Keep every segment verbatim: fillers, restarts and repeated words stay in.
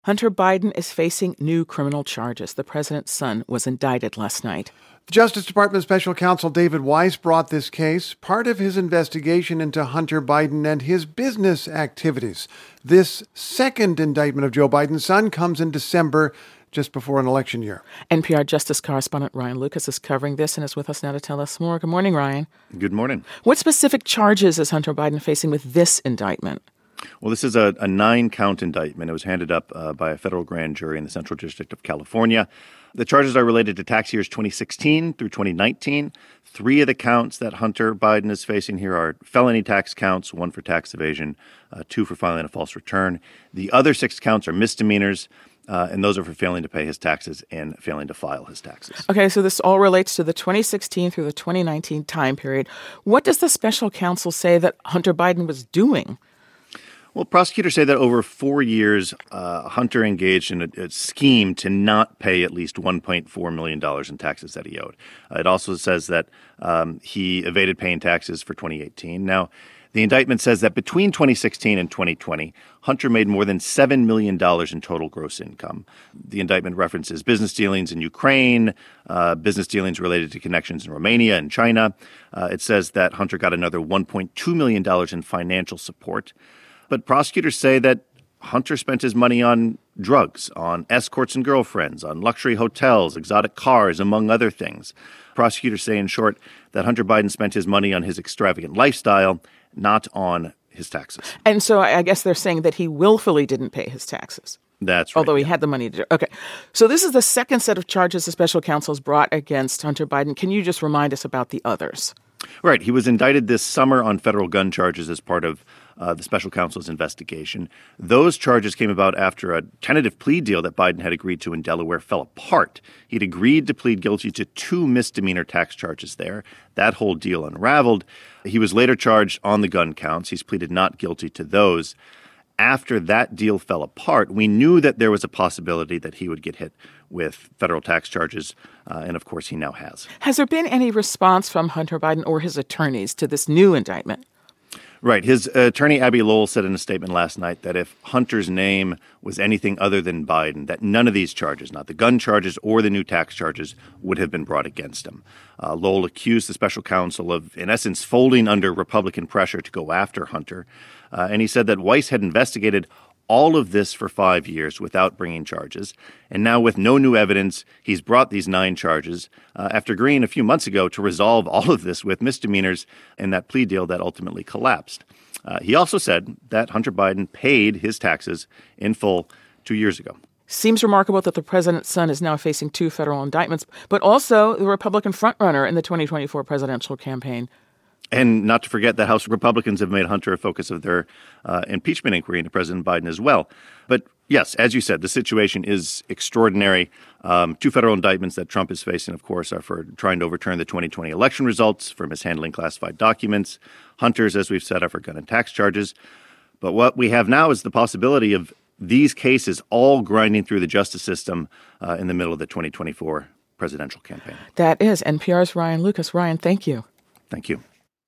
Hunter Biden is facing new criminal charges. The president's son was indicted last night. The Justice Department Special Counsel David Weiss brought this case, part of his investigation into Hunter Biden and his business activities. This second indictment of Joe Biden's son comes in December, just before an election year. N P R Justice correspondent Ryan Lucas is covering this and is with us now to tell us more. Good morning, Ryan. Good morning. What specific charges is Hunter Biden facing with this indictment? Well, this is a, a nine-count indictment. It was handed up uh, by a federal grand jury in the Central District of California. The charges are related to tax years twenty sixteen through twenty nineteen. Three of the counts that Hunter Biden is facing here are felony tax counts, one for tax evasion, uh, two for filing a false return. The other six counts are misdemeanors, uh, and those are for failing to pay his taxes and failing to file his taxes. Okay, so this all relates to the twenty sixteen through the twenty nineteen time period. What does the special counsel say that Hunter Biden was doing? Well, prosecutors say that over four years, uh, Hunter engaged in a, a scheme to not pay at least one point four million dollars in taxes that he owed. Uh, it also says that um, he evaded paying taxes for twenty eighteen. Now, the indictment says that between twenty sixteen and twenty twenty, Hunter made more than seven million dollars in total gross income. The indictment references business dealings in Ukraine, uh, business dealings related to connections in Romania and China. Uh, it says that Hunter got another one point two million dollars in financial support. But prosecutors say that Hunter spent his money on drugs, on escorts and girlfriends, on luxury hotels, exotic cars, among other things. Prosecutors say, in short, that Hunter Biden spent his money on his extravagant lifestyle, not on his taxes. And so I guess they're saying that he willfully didn't pay his taxes. That's right. Although he had the money to do. Okay. So this is the second set of charges the special counsel has brought against Hunter Biden. Can you just remind us about the others? Right. He was indicted this summer on federal gun charges as part of uh, the special counsel's investigation. Those charges came about after a tentative plea deal that Biden had agreed to in Delaware fell apart. He'd agreed to plead guilty to two misdemeanor tax charges there. That whole deal unraveled. He was later charged on the gun counts. He's pleaded not guilty to those. After that deal fell apart, we knew that there was a possibility that he would get hit with federal tax charges, uh, and of course he now has. Has there been any response from Hunter Biden or his attorneys to this new indictment? Right. His attorney, Abby Lowell, said in a statement last night that if Hunter's name was anything other than Biden, that none of these charges, not the gun charges or the new tax charges, would have been brought against him. Uh, Lowell accused the special counsel of, in essence, folding under Republican pressure to go after Hunter. Uh, and he said that Weiss had investigated all of this for five years without bringing charges. And now with no new evidence, he's brought these nine charges uh, after agreeing a few months ago to resolve all of this with misdemeanors in that plea deal that ultimately collapsed. Uh, he also said that Hunter Biden paid his taxes in full two years ago. Seems remarkable that the president's son is now facing two federal indictments, but also the Republican frontrunner in the twenty twenty-four presidential campaign. And not to forget that House Republicans have made Hunter a focus of their uh, impeachment inquiry into President Biden as well. But yes, as you said, the situation is extraordinary. Um, two federal indictments that Trump is facing, of course, are for trying to overturn the twenty twenty election results, for mishandling classified documents. Hunter's, as we've said, are for gun and tax charges. But what we have now is the possibility of these cases all grinding through the justice system uh, in the middle of the twenty twenty-four presidential campaign. That is N P R's Ryan Lucas. Ryan, thank you. Thank you.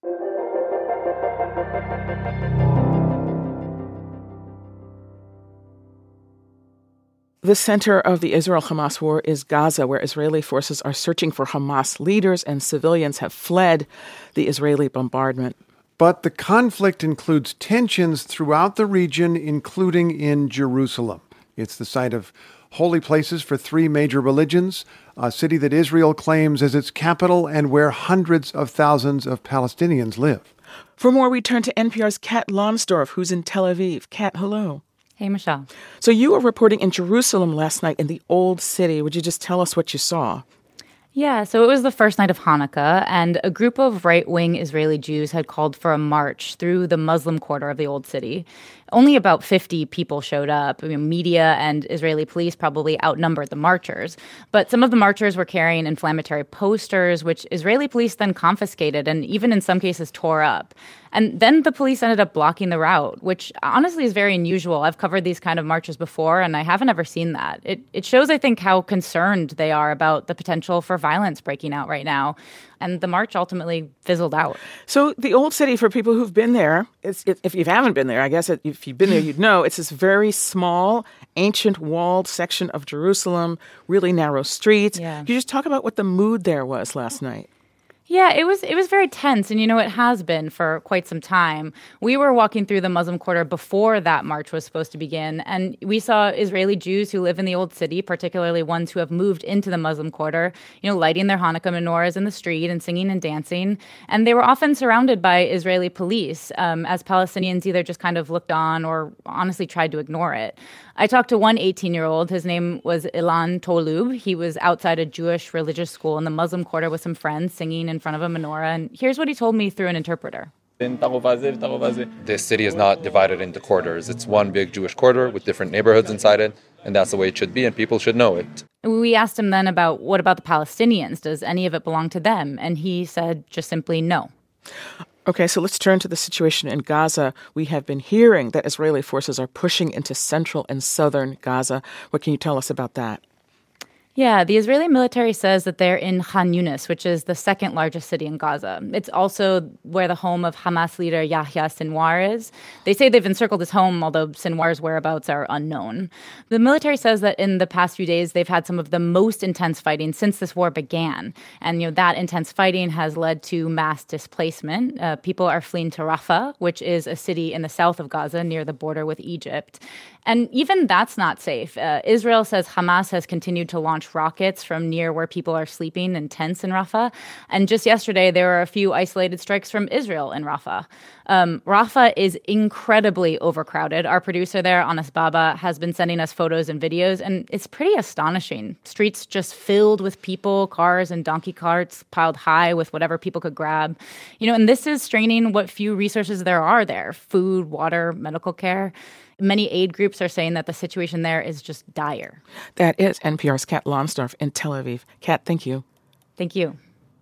The center of the Israel-Hamas war is Gaza, where Israeli forces are searching for Hamas leaders and civilians have fled the Israeli bombardment. But the conflict includes tensions throughout the region, including in Jerusalem. It's the site of holy places for three major religions, a city that Israel claims as its capital and where hundreds of thousands of Palestinians live. For more, we turn to N P R's Kat Lonsdorf, who's in Tel Aviv. Kat, hello. Hey, Michelle. So you were reporting in Jerusalem last night in the Old City. Would you just tell us what you saw? Yeah, so it was the first night of Hanukkah, and a group of right-wing Israeli Jews had called for a march through the Muslim quarter of the Old City. Only about fifty people showed up. I mean, media and Israeli police probably outnumbered the marchers. But some of the marchers were carrying inflammatory posters, which Israeli police then confiscated and even in some cases tore up. And then the police ended up blocking the route, which honestly is very unusual. I've covered these kind of marches before, and I haven't ever seen that. It it shows, I think, how concerned they are about the potential for violence breaking out right now. And the march ultimately fizzled out. So the Old City, for people who've been there, it's, it, if you haven't been there, I guess it, if you've been there, you'd know it's this very small, ancient walled section of Jerusalem, really narrow streets. Yeah. Could you just talk about what the mood there was last night? Yeah, it was it was very tense, and you know, it has been for quite some time. We were walking through the Muslim Quarter before that march was supposed to begin, and we saw Israeli Jews who live in the Old City, particularly ones who have moved into the Muslim Quarter, you know, lighting their Hanukkah menorahs in the street and singing and dancing. And they were often surrounded by Israeli police, um, as Palestinians either just kind of looked on or honestly tried to ignore it. I talked to one eighteen-year-old. His name was Ilan Tolub. He was outside a Jewish religious school in the Muslim Quarter with some friends singing in front of a menorah. And here's what he told me through an interpreter. The city is not divided into quarters. It's one big Jewish quarter with different neighborhoods inside it, and that's the way it should be, and people should know it. We asked him then about what about the Palestinians? Does any of it belong to them? And he said just simply no. Okay, so let's turn to the situation in Gaza. We have been hearing that Israeli forces are pushing into central and southern Gaza. What can you tell us about that? Yeah, the Israeli military says that they're in Khan Yunis, which is the second largest city in Gaza. It's also where the home of Hamas leader Yahya Sinwar is. They say they've encircled his home, although Sinwar's whereabouts are unknown. The military says that in the past few days, they've had some of the most intense fighting since this war began. And, you know, that intense fighting has led to mass displacement. Uh, people are fleeing to Rafah, which is a city in the south of Gaza near the border with Egypt. And even that's not safe. Uh, Israel says Hamas has continued to launch rockets from near where people are sleeping in tents in Rafah. And just yesterday, there were a few isolated strikes from Israel in Rafah. Um, Rafah is incredibly overcrowded. Our producer there, Anas Baba, has been sending us photos and videos, and it's pretty astonishing. Streets just filled with people, cars and donkey carts piled high with whatever people could grab. You know, and this is straining what few resources there are there: food, water, medical care. Many aid groups are saying that the situation there is just dire. That is N P R's Kat Lonsdorf in Tel Aviv. Kat, thank you. Thank you.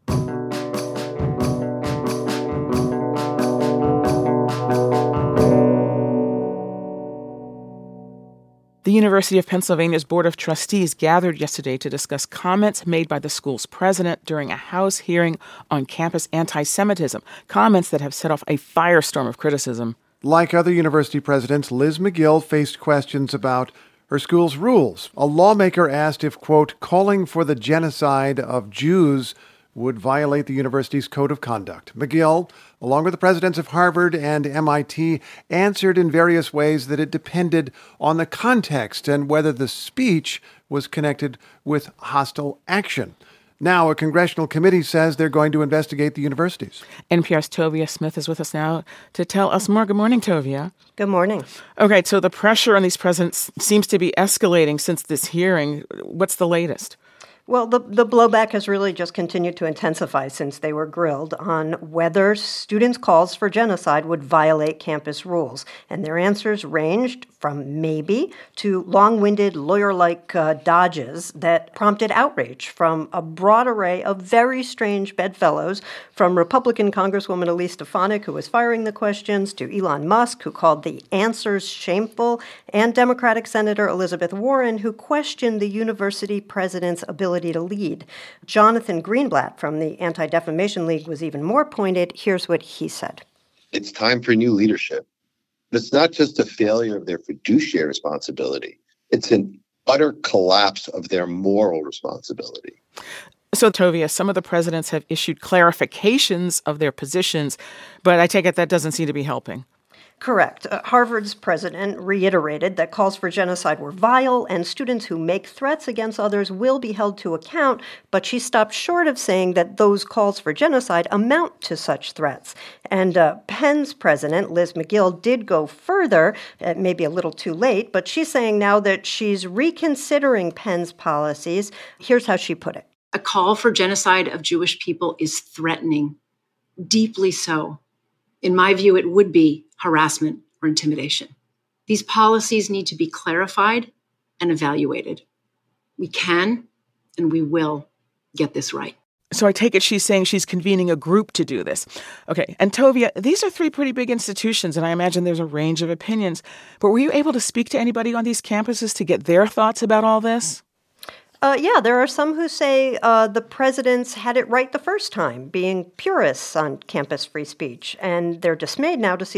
The University of Pennsylvania's Board of Trustees gathered yesterday to discuss comments made by the school's president during a House hearing on campus anti-Semitism, comments that have set off a firestorm of criticism. Like other university presidents, Liz McGill faced questions about her school's rules. A lawmaker asked if, quote, calling for the genocide of Jews would violate the university's code of conduct. McGill, along with the presidents of Harvard and M I T, answered in various ways that it depended on the context and whether the speech was connected with hostile action. Now, a congressional committee says they're going to investigate the universities. N P R's Tovia Smith is with us now to tell us more. Good morning, Tovia. Good morning. Okay, so the pressure on these presidents seems to be escalating since this hearing. What's the latest? Well, the, the blowback has really just continued to intensify since they were grilled on whether students' calls for genocide would violate campus rules. And their answers ranged from maybe to long-winded lawyer-like uh, dodges that prompted outrage from a broad array of very strange bedfellows, from Republican Congresswoman Elise Stefanik, who was firing the questions, to Elon Musk, who called the answers shameful, and Democratic Senator Elizabeth Warren, who questioned the university president's ability to lead. Jonathan Greenblatt from the Anti-Defamation League was even more pointed. Here's what he said. It's time for new leadership. It's not just a failure of their fiduciary responsibility. It's an utter collapse of their moral responsibility. So, Tovia, some of the presidents have issued clarifications of their positions, but I take it that doesn't seem to be helping. Correct. Uh, Harvard's president reiterated that calls for genocide were vile and students who make threats against others will be held to account, but she stopped short of saying that those calls for genocide amount to such threats. And uh, Penn's president, Liz McGill, did go further, uh, maybe a little too late, but she's saying now that she's reconsidering Penn's policies. Here's how she put it. A call for genocide of Jewish people is threatening, deeply so. In my view, it would be harassment or intimidation. These policies need to be clarified and evaluated. We can and we will get this right. So I take it she's saying she's convening a group to do this. Okay, and Tovia, these are three pretty big institutions, and I imagine there's a range of opinions. But were you able to speak to anybody on these campuses to get their thoughts about all this? Uh, yeah, there are some who say uh, the presidents had it right the first time, being purists on campus free speech, and they're dismayed now to see the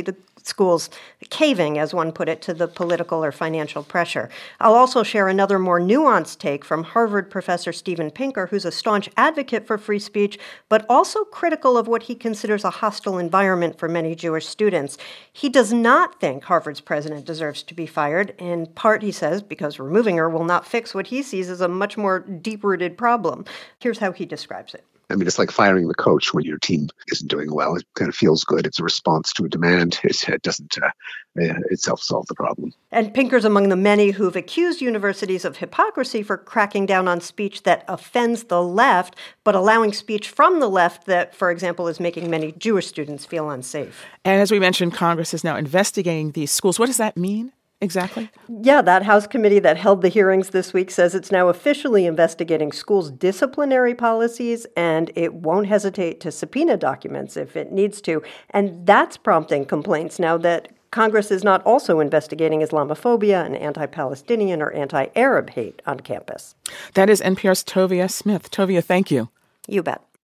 schools caving, as one put it, to the political or financial pressure. I'll also share another more nuanced take from Harvard professor Steven Pinker, who's a staunch advocate for free speech, but also critical of what he considers a hostile environment for many Jewish students. He does not think Harvard's president deserves to be fired, in part, he says, because removing her will not fix what he sees as a much more deep-rooted problem. Here's how he describes it. I mean, it's like firing the coach when your team isn't doing well. It kind of feels good. It's a response to a demand. It, it doesn't uh, itself solve the problem. And Pinker's among the many who've accused universities of hypocrisy for cracking down on speech that offends the left, but allowing speech from the left that, for example, is making many Jewish students feel unsafe. And as we mentioned, Congress is now investigating these schools. What does that mean? Exactly. Yeah, that House committee that held the hearings this week says it's now officially investigating schools' disciplinary policies, and it won't hesitate to subpoena documents if it needs to. And that's prompting complaints now that Congress is not also investigating Islamophobia and anti-Palestinian or anti-Arab hate on campus. That is N P R's Tovia Smith. Tovia, thank you. You bet.